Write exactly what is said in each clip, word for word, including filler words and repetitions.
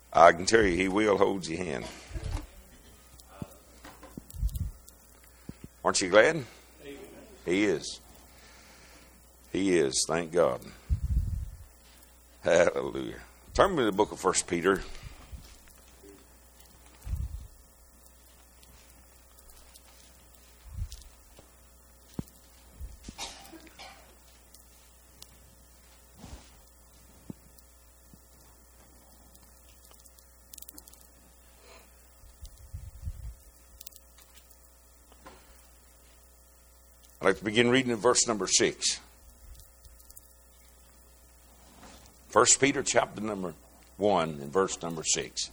I can tell you, He will hold your hand. Aren't you glad? He is. He is. Thank God. Hallelujah. Turn me to the book of First Peter. I'd like to begin reading in verse number six. First Peter chapter number one and verse number six.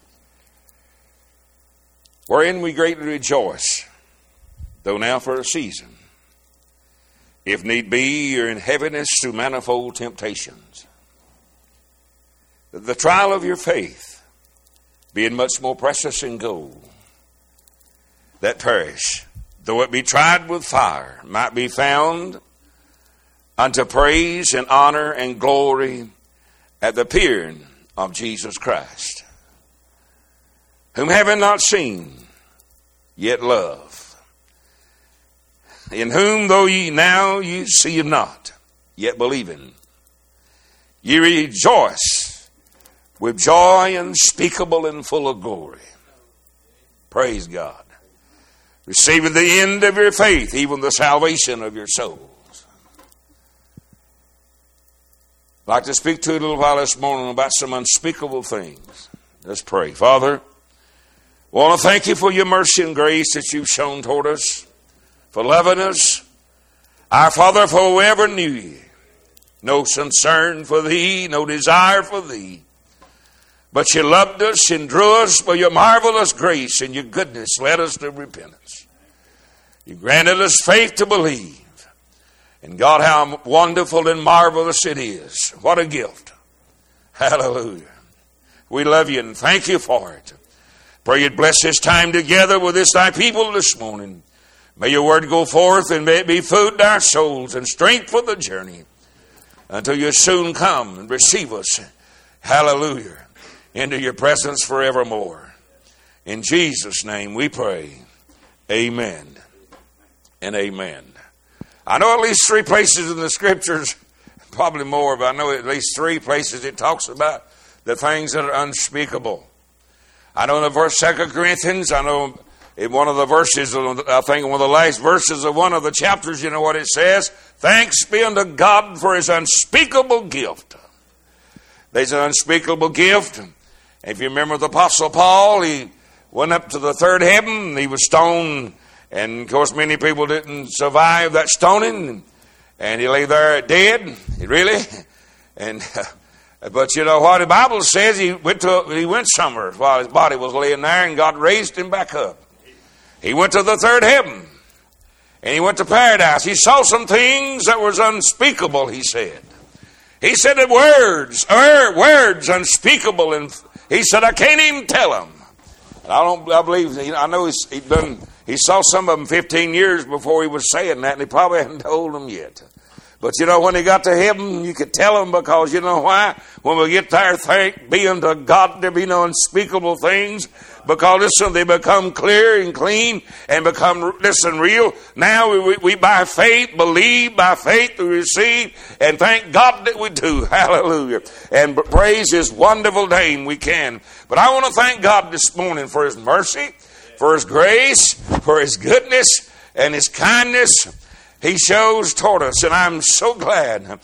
Wherein we greatly rejoice, though now for a season, if need be, you're in heaviness through manifold temptations. The trial of your faith, being much more precious than gold, that perish, though it be tried with fire, might be found unto praise and honor and glory at the appearing of Jesus Christ, whom having not seen, yet love, in whom though ye now you see him not, yet believing, ye rejoice with joy unspeakable and full of glory. Praise God. Receiving the end of your faith, even the salvation of your souls. I'd like to speak to you a little while this morning about some unspeakable things. Let's pray. Father, I want to thank you for your mercy and grace that you've shown toward us, for loving us. Our Father, for whoever knew you, no concern for thee, no desire for thee, but you loved us and drew us by your marvelous grace and your goodness led us to repentance. You granted us faith to believe. And God, how wonderful and marvelous it is. What a gift. Hallelujah. We love you and thank you for it. Pray you'd bless this time together with this thy people this morning. May your word go forth and may it be food to our souls and strength for the journey until you soon come and receive us. Hallelujah. Into your presence forevermore. In Jesus' name we pray. Amen and amen. I know at least three places in the scriptures, probably more, but I know at least three places it talks about the things that are unspeakable. I know in the verse Second Corinthians, I know in one of the verses, I think in one of the last verses of one of the chapters, you know what it says? Thanks be unto God for his unspeakable gift. There's an unspeakable gift. If you remember the Apostle Paul, he went up to the third heaven. He was stoned. And, of course, many people didn't survive that stoning. And he lay there dead. Really. And, uh, but you know what? The Bible says he went to he went somewhere while his body was laying there, and God raised him back up. He went to the third heaven. And he went to paradise. He saw some things that was unspeakable, he said. He said that words, er, words unspeakable, and he said, I can't even tell them. And I don't, I believe, I know he's, he done, he saw some of them fifteen years before he was saying that, and he probably hadn't told them yet. But you know, when he got to heaven, you could tell them, because you know why? When we get there, thank be unto God, there be no unspeakable things. Because, listen, they become clear and clean and become, listen, real. Now we, we, we by faith believe, by faith we receive, and thank God that we do. Hallelujah. And praise his wonderful name we can. But I want to thank God this morning for his mercy, for his grace, for his goodness, and his kindness he shows toward us. And I'm so glad.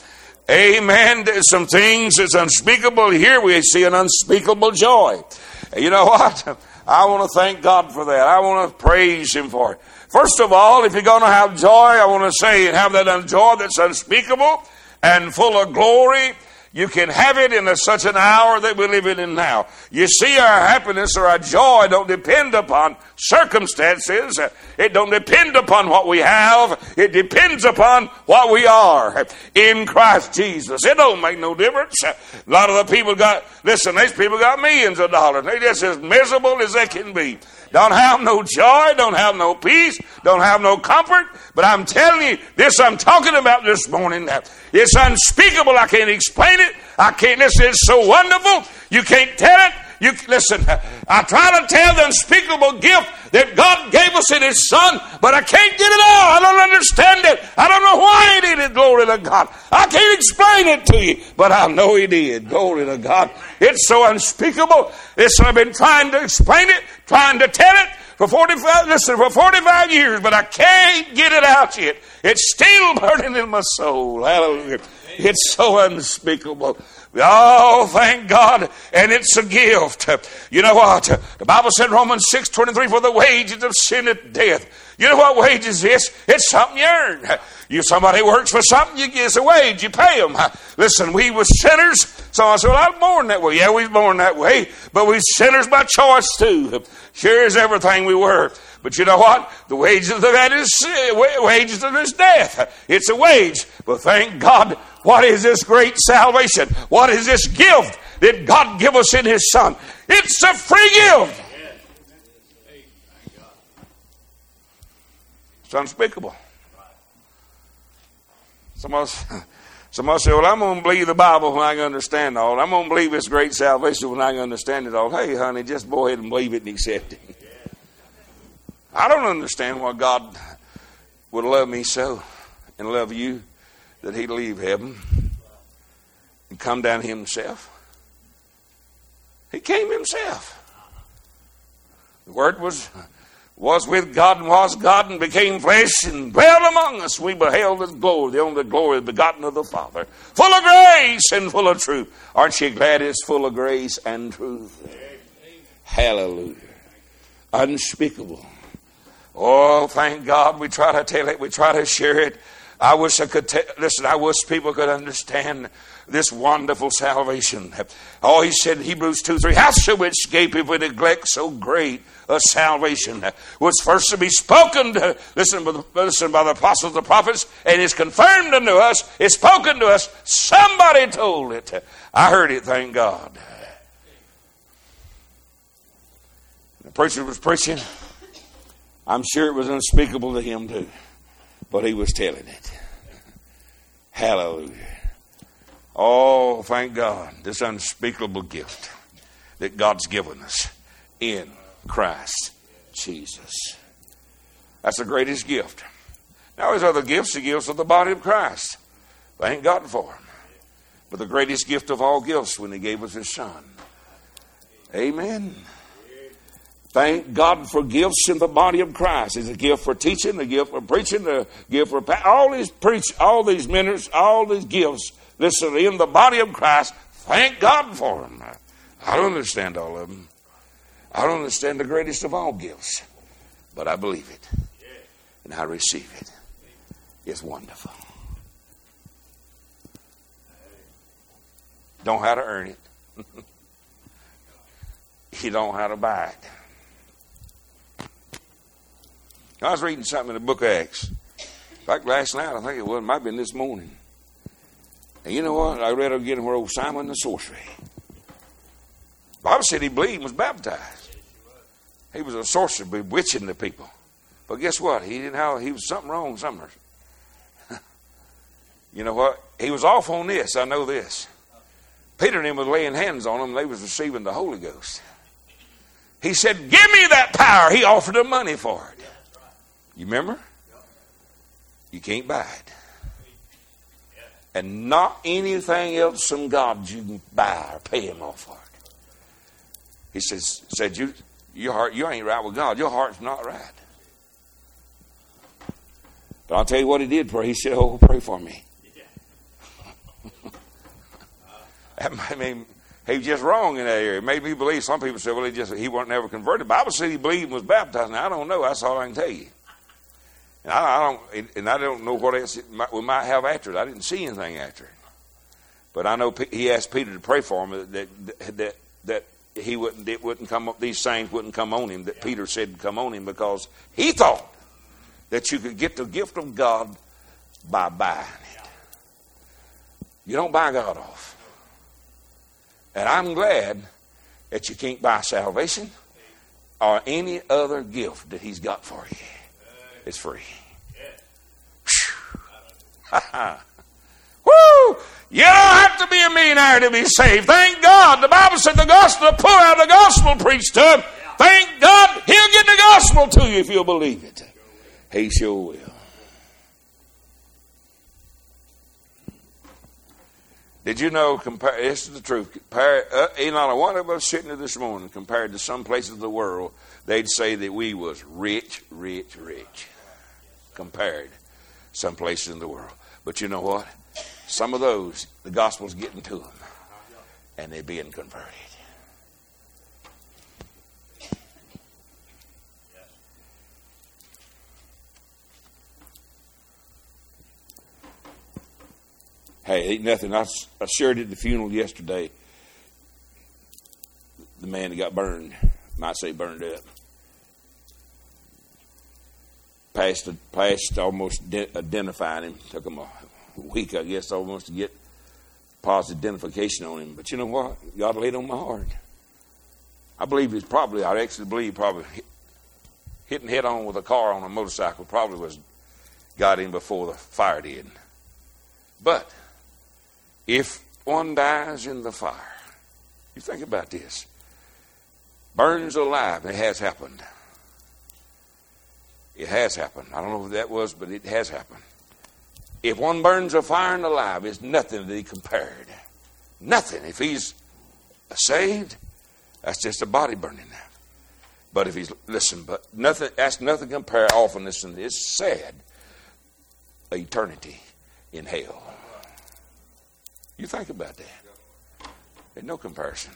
Amen. There's some things that's unspeakable. Here we see an unspeakable joy. You know what? I want to thank God for that. I want to praise him for it. First of all, if you're going to have joy, I want to say have that joy that's unspeakable and full of glory. You can have it in a, such an hour that we live in now. You see, our happiness or our joy don't depend upon circumstances. It don't depend upon what we have. It depends upon what we are in Christ Jesus. It don't make no difference. A lot of the people got, listen, these people got millions of dollars. They're just as miserable as they can be. Don't have no joy, don't have no peace, don't have no comfort. But I'm telling you, this I'm talking about this morning, it's unspeakable. I can't explain it. I can't, this is so wonderful. You can't tell it. You listen, I try to tell the unspeakable gift that God gave us in His Son, but I can't get it all. I don't understand it. I don't know why He did it, glory to God. I can't explain it to you, but I know He did, glory to God. It's so unspeakable. Listen, I've been trying to explain it, trying to tell it for forty-five, listen, for forty-five years, but I can't get it out yet. It's still burning in my soul. Hallelujah. It's so unspeakable. Oh, thank God. And it's a gift. You know what? The Bible said in Romans six twenty-three, for the wages of sin is death. You know what wages is? It's something you earn. You somebody works for something, you get a wage, you pay them. Listen, we were sinners. So I said, well, I was born that way. Yeah, we was born that way. But we sinners by choice too. Sure as everything we were. But you know what? The wages of that is wages of this death. It's a wage. But thank God, what is this great salvation? What is this gift that God give us in His Son? It's a free gift. It's unspeakable. Some of us, some of us say, well, I'm going to believe the Bible when I can understand all. I'm going to believe this great salvation when I can understand it all. Hey, honey, just go ahead and believe it and accept it. I don't understand why God would love me so and love you that He'd leave heaven and come down Himself. He came Himself. The Word was, was with God and was God and became flesh and dwelt among us. We beheld His glory, the only glory begotten of the Father, full of grace and full of truth. Aren't you glad it's full of grace and truth? Hallelujah. Unspeakable. Oh, thank God. We try to tell it. We try to share it. I wish I could tell, listen, I wish people could understand this wonderful salvation. Oh, he said in Hebrews two three, how shall we escape if we neglect so great a salvation? Was first to be spoken to, listen, by the, listen, by the apostles, the prophets, and is confirmed unto us, is spoken to us. Somebody told it. I heard it, thank God. The preacher was preaching. I'm sure it was unspeakable to him too. But he was telling it. Hallelujah. Oh, thank God. This unspeakable gift that God's given us in Christ Jesus. That's the greatest gift. Now there's other gifts, the gifts of the body of Christ. Thank God for them. But the greatest gift of all gifts when He gave us His Son. Amen. Thank God for gifts in the body of Christ. It's a gift for teaching, a gift for preaching, a gift for all these preach, all these ministers, all these gifts. Listen, in the body of Christ. Thank God for them. I don't understand all of them. I don't understand the greatest of all gifts, but I believe it and I receive it. It's wonderful. Don't know how to earn it. You don't know how to buy it. I was reading something in the book of Acts. In fact, last night, I think it was, it might have been this morning. And you know what? I read again where old Simon the sorcerer. The Bible said he believed and was baptized. He was a sorcerer, bewitching the people. But guess what? He didn't have, he was something wrong somewhere. You know what? He was off on this. I know this. Peter and him was laying hands on them. They was receiving the Holy Ghost. He said, give me that power. He offered them money for it. You remember? You can't buy it. And not anything else from God you can buy or pay Him off for it. He says, said, you, your heart, you ain't right with God. Your heart's not right. But I'll tell you what he did pray. He said, oh, pray for me. I mean, he was just wrong in that area. Maybe he believed. Some people say, well, he just he wasn't never converted. The Bible said he believed and was baptized. Now, I don't know. That's all I can tell you. And I, I don't, and I don't know what else it might, we might have after it. I didn't see anything after it. But I know he asked Peter to pray for him that that that, that he wouldn't it wouldn't come up. These things wouldn't come on him. That Peter said would come on him because he thought that you could get the gift of God by buying it. You don't buy God off. And I'm glad that you can't buy salvation or any other gift that He's got for you. It's free. Woo! You don't have to be a millionaire to be saved. Thank God. The Bible said the gospel, the poor out the gospel preached to him. Thank God he'll get the gospel to you if you'll believe it. He sure will. Did you know, compare, this is the truth, compare, uh, ain't not a one of us sitting here this morning compared to some places of the world, they'd say that we was rich, rich, rich. Compared to some places in the world. But you know what? Some of those, the gospel's getting to them. And they're being converted. Hey, ain't nothing. I, I shared at the funeral yesterday. The man that got burned, might say burned up. Passed, passed almost identifying him. Took him a week, I guess, almost to get positive identification on him. But you know what? God laid on my heart. I believe he's probably, I actually believe probably hit, hitting head on with a car on a motorcycle probably was got him before the fire did. But if one dies in the fire, you think about this. Burns alive, it has happened. It has happened. I don't know what that was, but it has happened. If one burns a fire and alive, it's nothing to be compared. Nothing. If he's saved, that's just a body burning now. But if he's, listen, but nothing, that's nothing compare often. Listen, it's sad. Eternity in hell. You think about that. There's no comparison.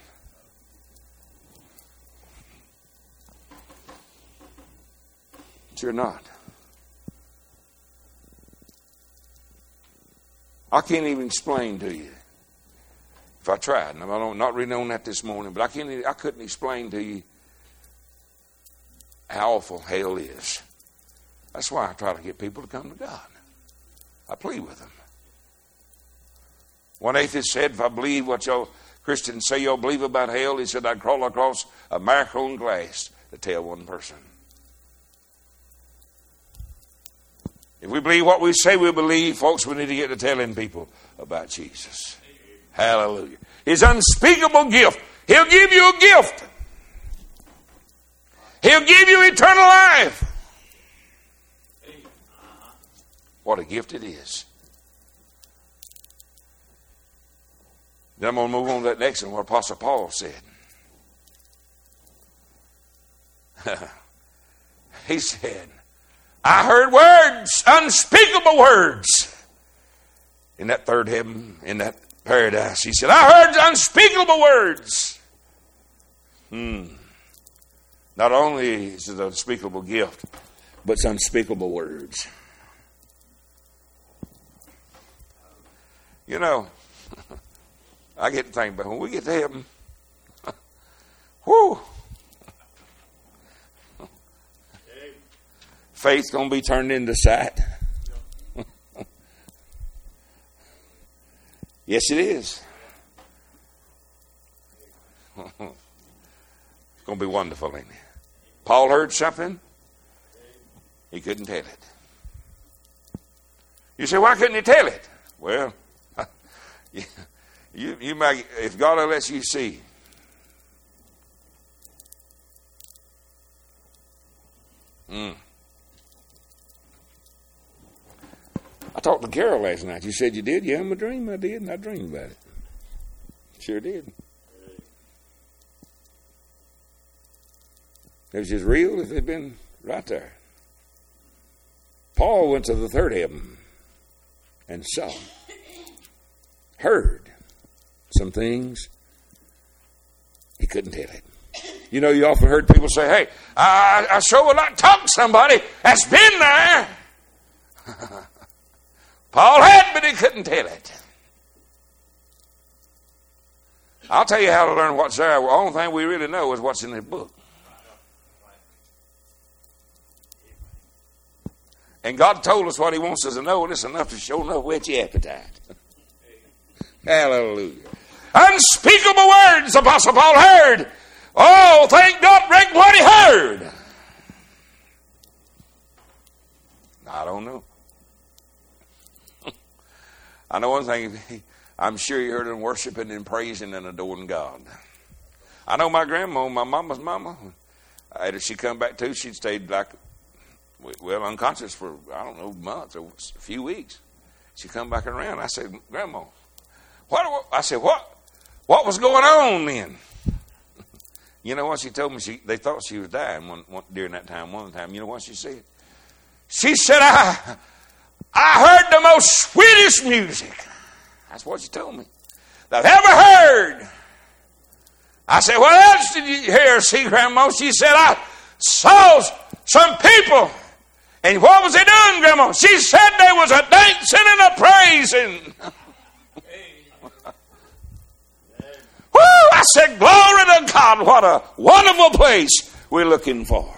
You're not. I can't even explain to you. If I tried, and I'm not reading on that this morning, but I can't. I couldn't explain to you how awful hell is. That's why I try to get people to come to God. I plead with them. One atheist said, if I believe what y'all Christians say y'all believe about hell, he said, I'd crawl across a microphone glass to tell one person. If we believe what we say we believe, folks, we need to get to telling people about Jesus. Hallelujah. His unspeakable gift. He'll give you a gift. He'll give you eternal life. What a gift it is. Then I'm going to move on to that next one, what Apostle Paul said. He said, I heard words, unspeakable words, in that third heaven, in that paradise. He said, I heard unspeakable words. Hmm. Not only is it an unspeakable gift, but it's unspeakable words. You know, I get to think about when we get to heaven, whoo, faith's going to be turned into sight. Yes, it is. It's going to be wonderful, ain't it? Paul heard something. He couldn't tell it. You say, why couldn't he tell it? Well, you, you, you might, if God will let you see. Hmm. I talked to Carol last night. You said you did? Yeah, I'm a dream. I did, and I dreamed about it. Sure did. It was just real if it had been right there. Paul went to the third heaven and saw, heard some things. He couldn't tell it. You know, you often heard people say, hey, I, I sure would like to talk to somebody that's been there. Paul had, but he couldn't tell it. I'll tell you how to learn what's there. The only thing we really know is what's in the book. And God told us what he wants us to know, and it's enough to show enough whet your appetite. Hallelujah. Unspeakable words, Apostle Paul heard. Oh, thank God, break what he heard. I don't know. I know one thing. I'm sure you heard them worshiping and praising and adoring God. I know my grandma, my mama's mama, after she come back to, she'd stayed like, well, unconscious for, I don't know, months or a few weeks. She come back around. I said, Grandma, what? I said, what? What was going on then? You know what she told me? She, they thought she was dying one, one, during that time. One time, you know what she said? She said, I, I heard the most sweetest music. That's what she told me that I've ever heard. I said, what else did you hear, see, Grandma? She said, I saw some people. And what was they doing, Grandma? She said they was a dancing and a praising. Woo! I said, glory to God. What a wonderful place we're looking for.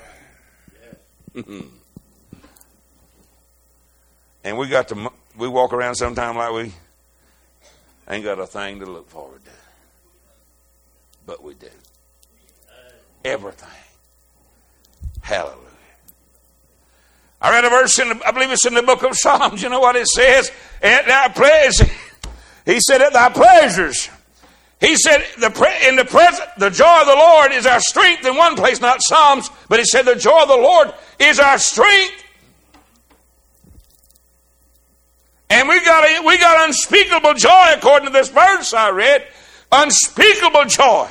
And we got to, we walk around sometime like we ain't got a thing to look forward to. But we do. Everything. Hallelujah. I read a verse in the, I believe it's in the book of Psalms. You know what it says? At thy pleasure. He said, at thy pleasures. He said, the in the present, the joy of the Lord is our strength. In one place, not Psalms, but he said, the joy of the Lord is our strength. And we got we got unspeakable joy according to this verse I read. Unspeakable joy.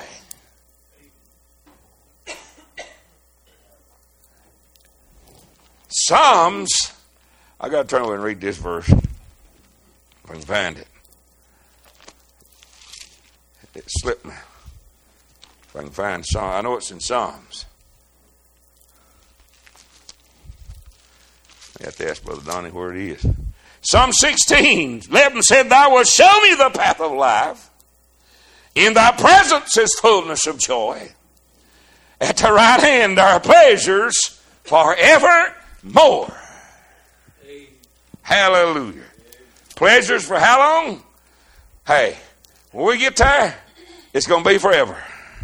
Psalms, I got to turn over and read this verse if I can find it. It slipped me. If I can find Psalm, I know it's in Psalms. I have to ask Brother Donnie where it is. Psalm sixteen, eleven said, Thou wilt show me the path of life. In thy presence is fullness of joy. At the right hand are pleasures forevermore. Hallelujah. Pleasures for how long? Hey, when we get there, it's going to be forever.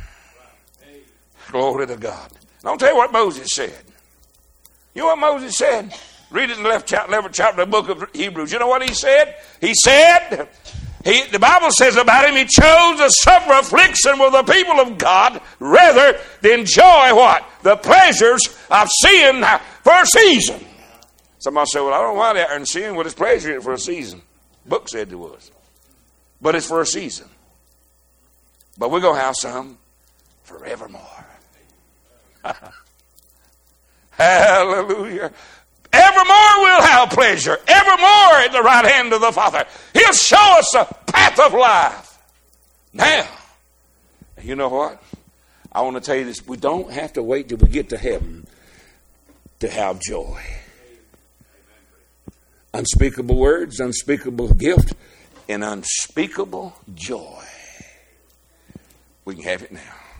Glory to God. And I'll tell you what Moses said. You know what Moses said? Read it in the left chapter, left chapter of the book of Hebrews. You know what he said? He said, he, the Bible says about him, he chose to suffer affliction with the people of God rather than enjoy what? The pleasures of sin for a season. Somebody said, well, I don't want that and sin with his pleasure for a season. The book said it was. But it's for a season. But we're going to have some forevermore. Hallelujah. Evermore we'll have pleasure. Evermore at the right hand of the Father. He'll show us the path of life. Now, you know what? I want to tell you this. We don't have to wait till we get to heaven to have joy. Unspeakable words, unspeakable gift, and unspeakable joy. We can have it now.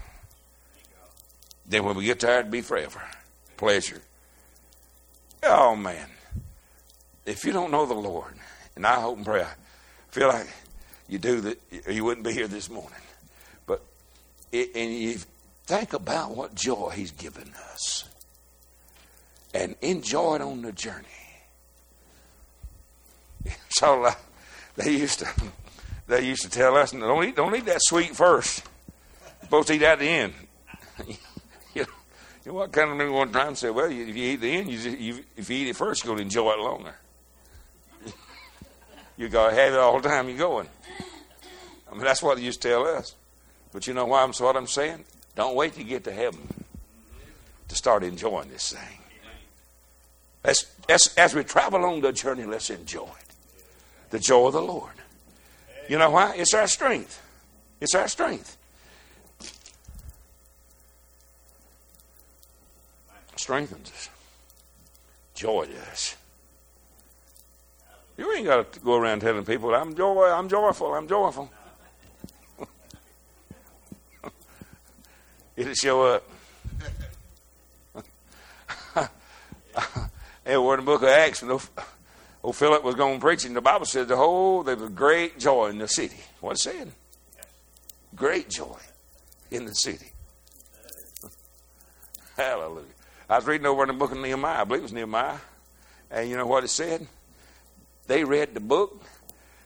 Then when we get there, it'll be forever. Pleasure. Oh, man. If you don't know the Lord, and I hope and pray, I feel like you do, that, or you wouldn't be here this morning. But, it, and you think about what joy he's given us. And enjoy it on the journey. So like, they used to they used to tell us, don't eat, don't eat that sweet first. You're supposed to eat at the end. You know what kind of me one time said, well, if you eat the end, you, just, you if you eat it first, you're going to enjoy it longer. You got to have it all the time you're going. I mean, that's what they used to tell us. But you know why I'm so what I'm saying? Don't wait to get to heaven to start enjoying this thing. Let's, as, as we travel on the journey, let's enjoy it. The joy of the Lord. You know why? It's our strength. It's our strength. Strengthens us. Joy does. You ain't got to go around telling people, I'm joy, I'm joyful, I'm joyful. It'll show up. Hey, we're in the book of Acts, when old Philip was going preaching. The Bible says the whole, there was great joy in the city. What's it saying? Great joy in the city. Hallelujah. I was reading over in the book of Nehemiah. I believe it was Nehemiah. And you know what it said? They read the book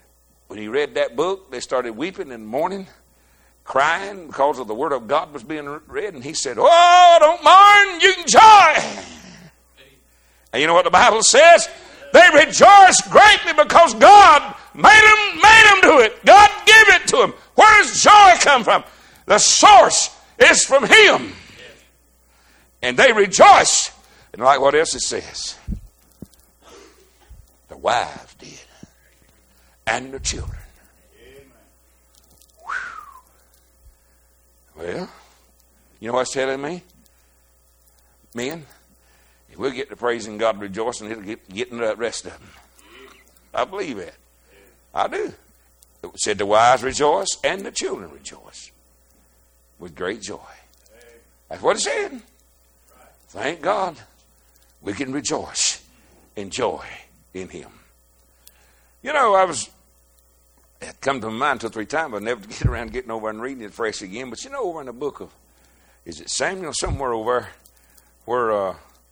when he read that book, they started weeping and mourning, crying because of the word of God was being read. And he said, oh, don't mourn, you can joy. And you know what the Bible says? They rejoiced greatly because God made them, made them do it. God gave it to them. Where does joy come from? The source is from Him. And they rejoiced. And like what else it says? The wives did. And the children. Whew. Well, you know what it's telling me? Men, if we'll get to praising God, rejoicing, He'll get getting the rest of them. I believe that. I do. It said the wives rejoice and the children rejoice with great joy. That's what it said. Thank God we can rejoice in joy in Him. You know, I was, it come to my mind two or three times, but I never get around getting over and reading it fresh again. But you know, over in the book of, is it Samuel, somewhere over there, where, uh,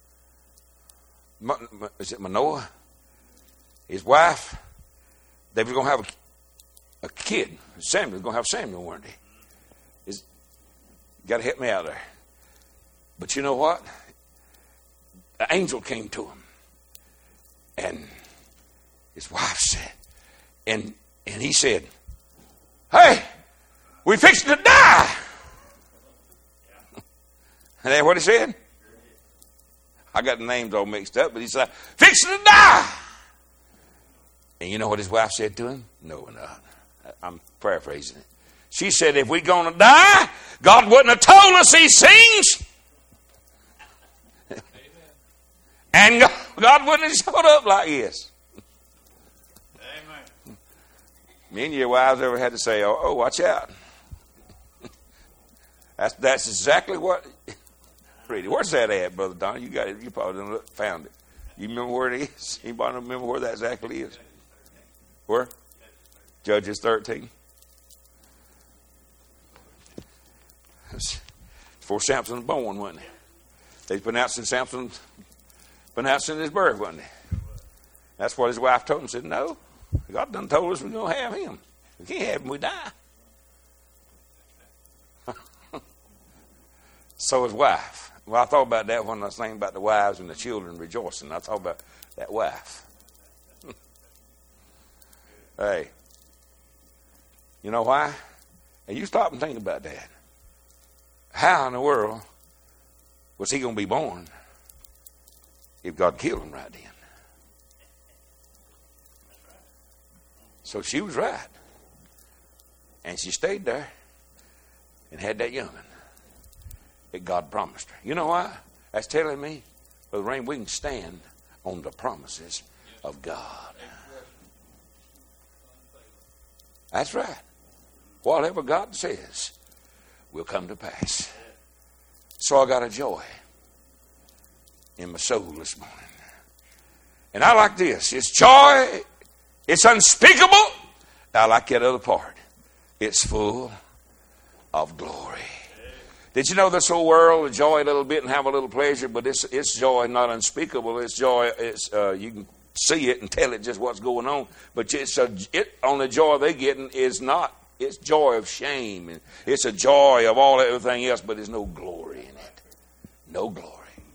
is it Manoah? His wife, they were going to have a, a kid. Samuel was going to have Samuel, weren't they? Is, got to help me out there. But you know what? The angel came to him. And his wife said, and and he said, hey, we fixing to die. And that's what he said? I got the names all mixed up, but he said, fixing to die. And you know what his wife said to him? No, we're not. I'm paraphrasing it. She said, if we're going to die, God wouldn't have told us these things. And God, God wouldn't have showed up like this. Amen. Me and your wives ever had to say, oh, oh watch out. That's that's exactly what. Pretty. Where's that at, Brother Don? You got it. You probably done look, found it. You remember where it is? Anybody remember where that exactly is? Where? Judges thirteen. It's before Samson was born, wasn't it? They pronouncing Samson, pronouncing his birth, wasn't it? That's what his wife told him. Said, no, God done told us we're going to have him. We can't have him, we die. So his wife. Well, I thought about that when I was thinking about the wives and the children rejoicing. I thought about that wife. Hey, you know why? And you stop and think about that. How in the world was he going to be born if God killed him right then? So she was right. And she stayed there and had that young'un that God promised her. You know why? That's telling me, Brother Rain, we can stand on the promises of God. That's right. Whatever God says will come to pass. So I got a joy in my soul this morning. And I like this. It's joy. It's unspeakable. I like that other part. It's full of glory. Did you know this whole world enjoy a little bit and have a little pleasure, but it's it's joy not unspeakable. It's joy. It's uh, you can see it and tell it just what's going on, but it's a, it only joy they're getting is not. It's joy of shame, and it's a joy of all everything else, but there's no glory in it. No glory.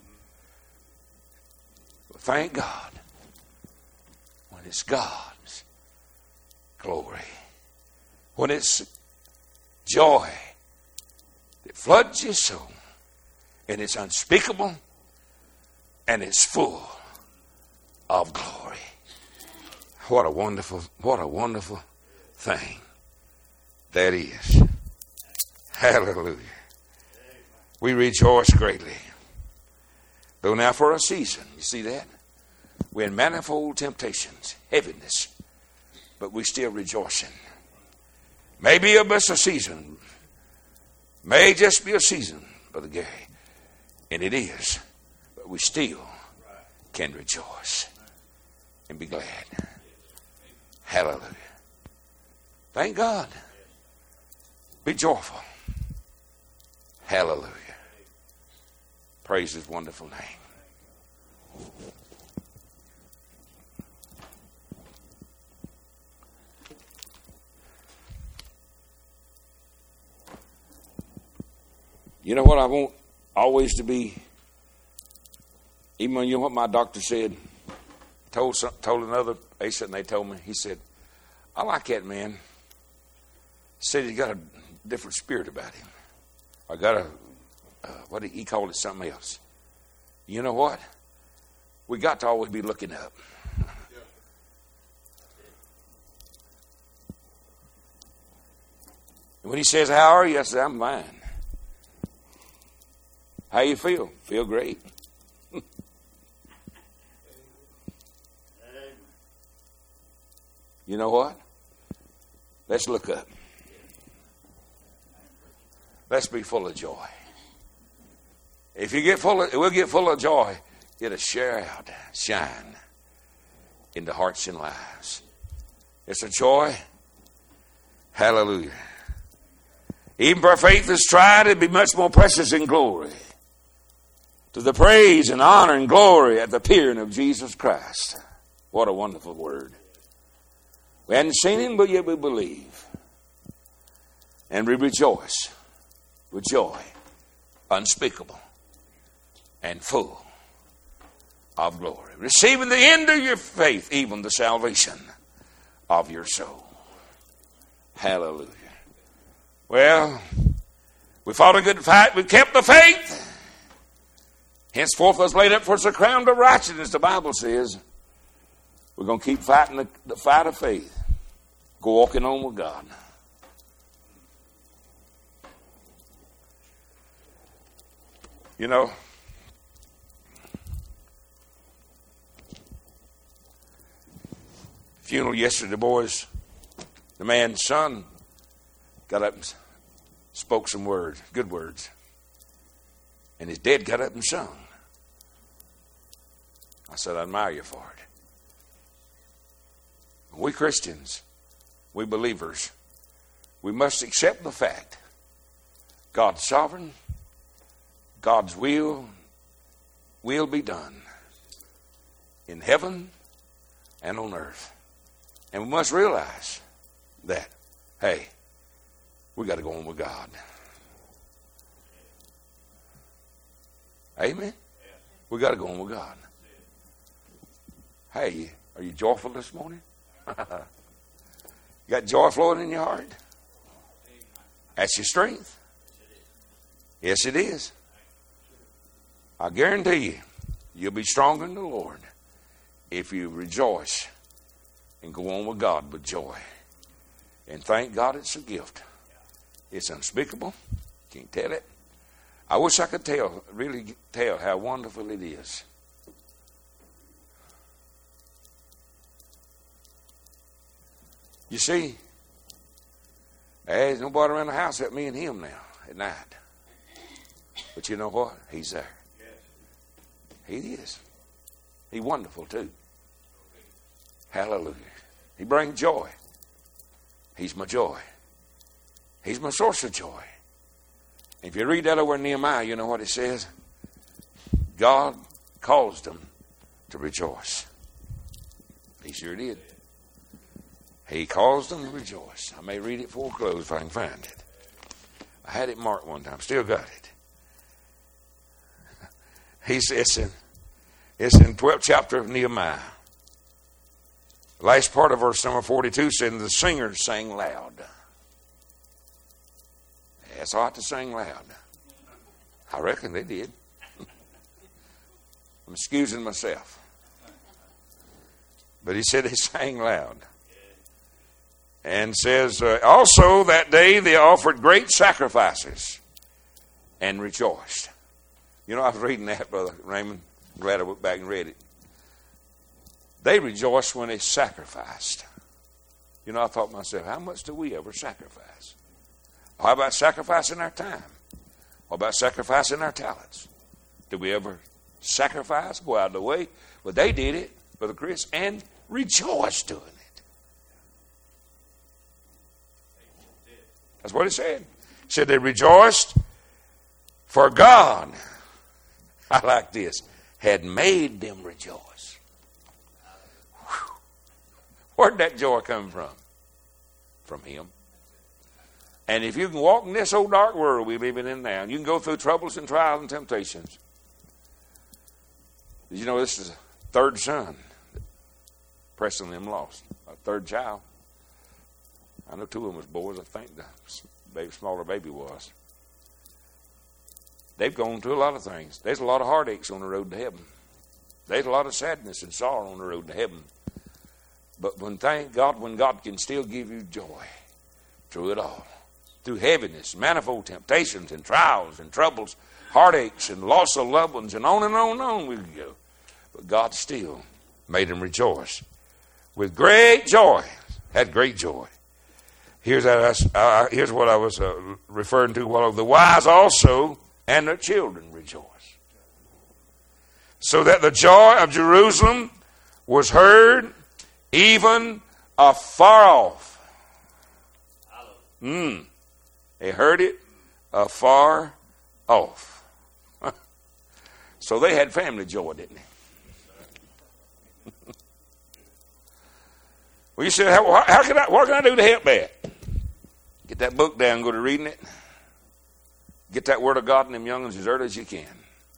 But thank God when it's God's glory, when it's joy that floods your soul, and it's unspeakable, and it's full of glory. What a wonderful, what a wonderful thing that is. Hallelujah. We rejoice greatly. Though now for a season, you see that? We're in manifold temptations, heaviness, but we still rejoicing. Maybe a just a season. May just be a season, Brother Gary. And it is. But we still can rejoice and be glad. Hallelujah. Thank God. Be joyful. Hallelujah. Praise His wonderful name. You know what I want always to be? Even when you know what my doctor said, told some, told another patient, and they told me, he said, I like that man. He said he's got a different spirit about him. I got a, uh, what did he call it, something else. You know what? We got to always be looking up. When he says, how are you? I said, I'm fine. How you feel? Feel great. You know what? Let's look up. Let's be full of joy. If you get full of, we'll get full of joy, it'll share out, shine into hearts and lives. It's a joy. Hallelujah. Even for faith is tried, it'd be much more precious in glory. To the praise and honor and glory at the appearing of Jesus Christ. What a wonderful word. We hadn't seen him, but yet we believe. And we rejoice with joy, unspeakable and full of glory. Receiving the end of your faith, even the salvation of your soul. Hallelujah. Well, we fought a good fight. We kept the faith. Henceforth was laid up for us a crown of righteousness, the Bible says. We're going to keep fighting the, the fight of faith. Go walking on with God. You know, funeral yesterday, boys, the man's son got up and spoke some words, good words. And his dad got up and sung. I said, I admire you for it. We Christians, we believers, we must accept the fact God's sovereign, God's will will be done in heaven and on earth. And we must realize that, hey, we got to go on with God. Amen? We got to go on with God. Hey, are you joyful this morning? You got joy flowing in your heart? That's your strength. Yes, it is. I guarantee you, you'll be stronger in the Lord if you rejoice and go on with God with joy. And thank God it's a gift. It's unspeakable. Can't tell it. I wish I could tell, really tell how wonderful it is. You see, there's nobody around the house except me and him now at night. But you know what? He's there. He is. He's wonderful too. Hallelujah. He brings joy. He's my joy. He's my source of joy. If you read that over in Nehemiah, you know what it says? God caused them to rejoice. He sure did. He caused them to rejoice. I may read it before close if I can find it. I had it marked one time. Still got it. He says in, it's in twelfth chapter of Nehemiah. The last part of verse number forty-two said, the singers sang loud. It's hard to sing loud. I reckon they did. I'm excusing myself. But he said they sang loud. And says, uh, also that day they offered great sacrifices and rejoiced. You know, I was reading that, Brother Raymond. I'm glad I went back and read it. They rejoiced when they sacrificed. You know, I thought to myself, how much do we ever sacrifice? How about sacrificing our time? What about sacrificing our talents? Did we ever sacrifice, go out of the way? Well, they did it, Brother Chris, and rejoiced doing it. That's what it said. It said they rejoiced for God, I like this, had made them rejoice. Whew. Where'd that joy come from? From him. And if you can walk in this old dark world we're living in now, and you can go through troubles and trials and temptations. Did you know this is a third son that Preston and them lost? A third child. I know two of them was boys. I think the baby, smaller baby was. They've gone through a lot of things. There's a lot of heartaches on the road to heaven. There's a lot of sadness and sorrow on the road to heaven. But when thank God, when God can still give you joy through it all, through heaviness, manifold temptations and trials and troubles, heartaches and loss of loved ones, and on and on and on we could go. But God still made them rejoice with great joy. Had great joy. Here's, that, uh, here's what I was uh, referring to. Well, the wise also and their children rejoice. So that the joy of Jerusalem was heard even afar off. Mm. They heard it afar off. So they had family joy, didn't they? Well, you said, how, how can I, what can I do to help that? Get that book down and go to reading it. Get that word of God in them young'uns as early as you can.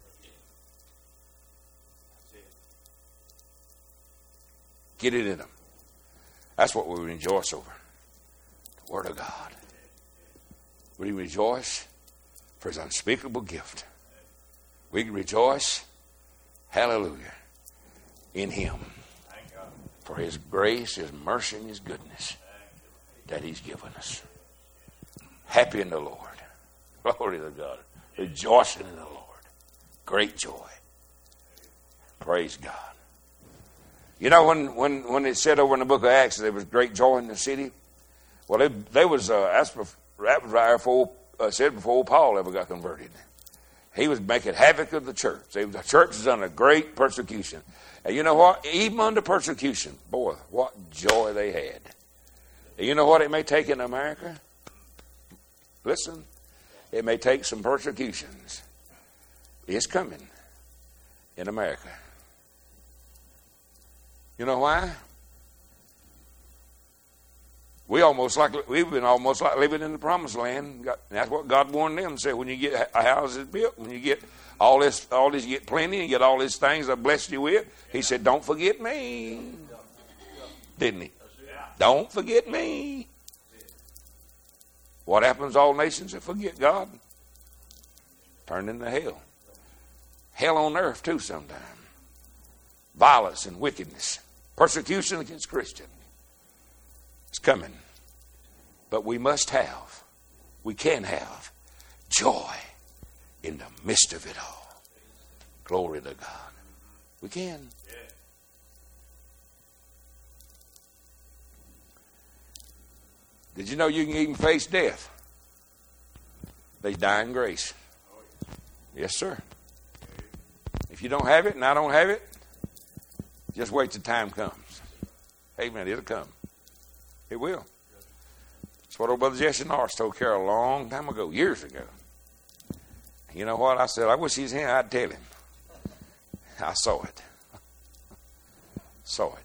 Get it in them. That's what we rejoice over. The word of God. We rejoice for his unspeakable gift. We rejoice, hallelujah, in him. For his grace, his mercy, and his goodness that he's given us. Happy in the Lord. Glory to God. Rejoicing in the Lord. Great joy. Praise God. You know, when, when, when it said over in the book of Acts there was great joy in the city, well, they, they was, uh, that's before, that was right before, uh, said before Paul ever got converted. He was making havoc of the church. They, the church was under great persecution. And you know what? Even under persecution, boy, what joy they had. And you know what it may take in America? Listen, it may take some persecutions. It's coming in America. You know why? We almost like we've been almost like living in the promised land. That's what God warned them. Said when you get a house built, when you get all this, all this, you get plenty, and get all these things I blessed you with. He said, "Don't forget me," didn't he? Don't forget me. What happens to all nations that forget God? Turn into hell. Hell on earth too sometime. Violence and wickedness. Persecution against Christians. It's coming. But we must have, we can have joy in the midst of it all. Glory to God. We can. Did you know you can even face death? They die in grace. Yes, sir. If you don't have it and I don't have it, just wait till time comes. Amen. It'll come. It will. That's what old Brother Jesse Norris told Carol a long time ago, years ago. You know what? I said, I wish he's here, I'd tell him. I saw it. Saw it.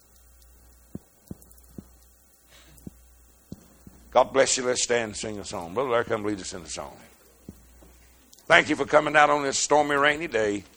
God bless you. Let's stand and sing a song. Brother Larry, come lead us in the song. Thank you for coming out on this stormy, rainy day.